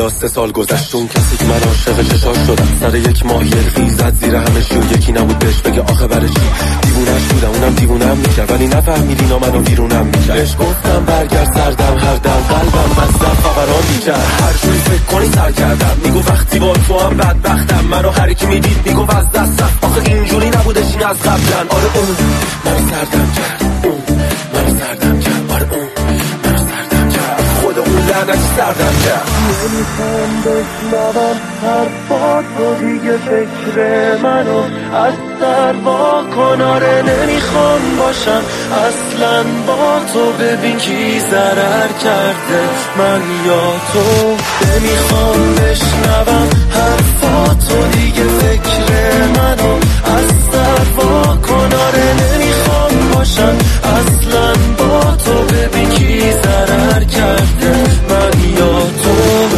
حالا 3 سال گذشت، اون کسی که من عاشق چشاش شدم سر یک ماه یلخی زد زیر همه شو، یکی نبود بهش بگه آخه برای چی. دیوونش بودم اونم دیوونم میکرد، ولی نفهمیدی اینا منو ویرونم میکرد. بهش گفتم برگرد سردم هر دم قلبم مصرف خبران میکرد. هر جوری فکر کنی سر کردم، میگو وقتی با تو هم بدبختم. منو هر کی میدید میگو از دست رفت، آخه اینجوری نبودش این از قبلن. آره اون منو سردم کرد، اون منو سردم کرد، آره اون منو سردم کرد، خود اون لعنتی سردم کرد. نمیخوام بشنوم حرفاتو دیگه، فکر منو از سر با کن. آره نمیخوام باشم اصلا با تو، ببین کی ضرر کرده من یا تو. نمیخوام بشنوم حرفاتو دیگه، فکر منو از سر با کن. آره نمیخوام باشم اصلا با تو، ببین کی ضرر کرده من یا تو.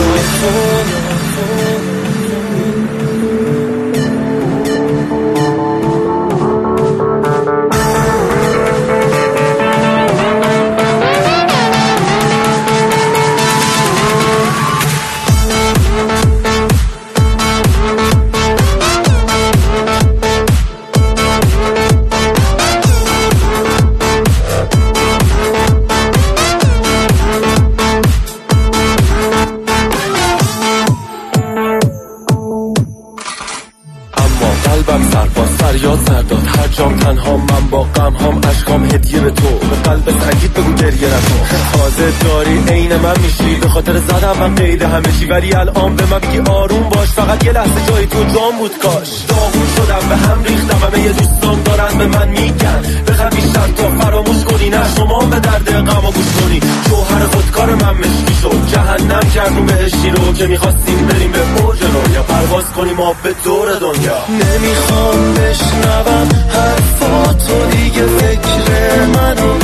قلبم سرباز فریاد سرداد، هر جام تنها من با غم هم اشکام هدیه به تو. به قلب سنگیت بگو گریه نکن، تازه داری عین من میشی. به خاطر زدم من قید همه چی، ولی الان به من بگی آروم باش. فقط یه لحظه جای تو جام بود کاش. داغون شدم به هم ریختم، همه یه دوستان دارن به من میگن بخواه بیشتر تا فراموش کنی. نه شما به درد غم و گوش کنی. جوهر خودکار من مشکی شد، جهنم کردون بهشتی رو که میخواستیم بریم به اوج رویا، پرواز کنیم ما به دور دنیا. نمیخوام بشنوم حرفاتو دیگه، فکر منو